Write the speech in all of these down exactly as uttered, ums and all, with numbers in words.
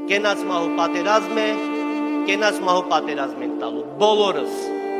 կենաց մահու պատերազմ է, կենաց մահու պատերազմ ենք տալու, բոլորս։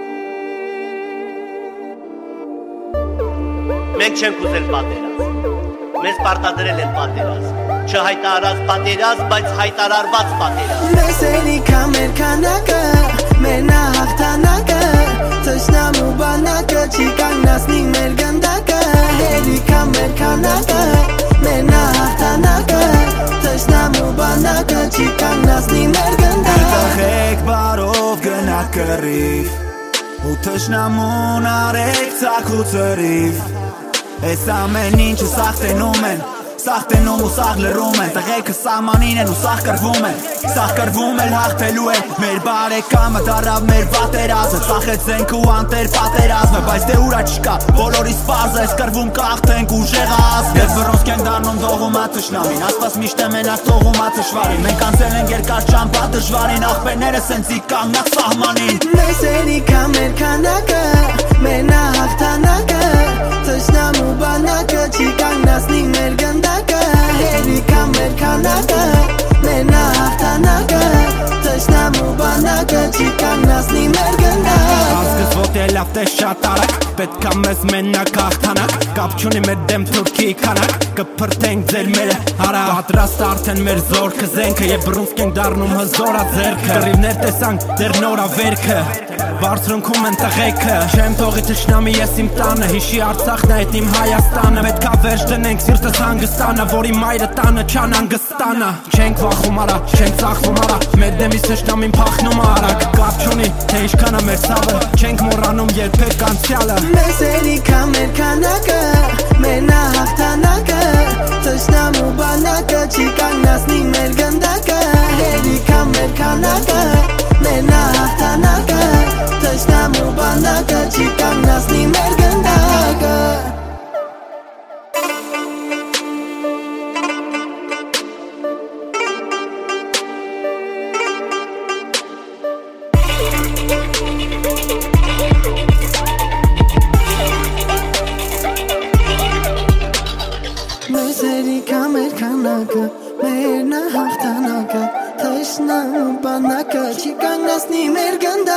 Մենք չենք ուզել պատերազմ, մեզ պարտադրել են պատերազմ, չհայտարարած պատերազմ, բայց հայտարարված պատերազմ։ Մեզ էլիքա մեր քանակը, մեր նահաղթանակը, թշնամու բանակը չի կանգնացնի մեր գնդակը, էլիքա մեր քանակը, մեր նահաղթանակը, թշնամու բանակը չի կանգնացնի մեր գնդակը։ Եղեք բարով գնա կռիվ, ու թշնամուն արեք ցակ ու ծրիվ, այս ամեն ինչը սաղթենում են, սաղթենում ու սաղ լռում են, տղեկը սահմանին են ու սաղ կռվում են, սաղ կռվում էլ հաղթելու են, մեր բարեկամը դարավ մեր պատերազմը, ծախեցենք ու անտեր պատերազմը, բայց դե ուրա չկա, բոլորիս պարզ է, այս կռվում կաղթենք ուժեղ ազգը, ես բռոնցք ենք դառնում դողումա թշնամին, Աստված միշտ է մենակ թողումա թշվարին, մենք անցել ենք երկար ճամփա դժվարին, աղբերները սենցի կանգնած սահմանին։ Մեզ էլիքա մեր քանակը, մեր նահաղթանակը, թշնամու բանակը չի կանգնացնի մեր գնդակը, էլիքա մեր քանակը, մեր նահաղթանակը, թշնամու բանակը չի կանգնացնի մեր գնդակը։ Ազգս ոտելավ թե շատ արագ, պետքա մեզ մենակ հաղթանակ, կապ չունի մեր դեմ թուրքի քանակ, կփրթենք ձեր մերը հարավ, պատրաստ արդեն մեր զորքը զենքը, եւ բռունցք ենք դառնում հզորա ձեռքը, կռիվներ տեսանք դեռ նորավերքը, բարձրունքում են տղեկը, չեմ թողի թշնամի ես իմ տանը, հիշի Արցախն է իմ Հայաստանը, պետքա վերջ դնենք սիրտս հանգստանը, որի մայրը տանը չան հանգստանը, չենք վախում արա, չենք ծախվում արա, մեր դեմից թշնամին փախնում արագ, կապ չունի թե ինչքան է մեր ցավը, չենք մոռանում երբեք անցյալը։ Մեզ էլիքա մեր քանակը, մեր նահաղթանակը, թշնամու բանակը չի կանգնացնի մեր գնդակը, էլիքա մեր քանակը, մեր նահաղթանակը, թշնամու բանակը չի կանգնացնի մեր գնդակը։ Մեզ էլիքա մեր քանակը, մեր նահաղթանակը, թշնամու բանակը չի կանգնացնի մեր գնդակը։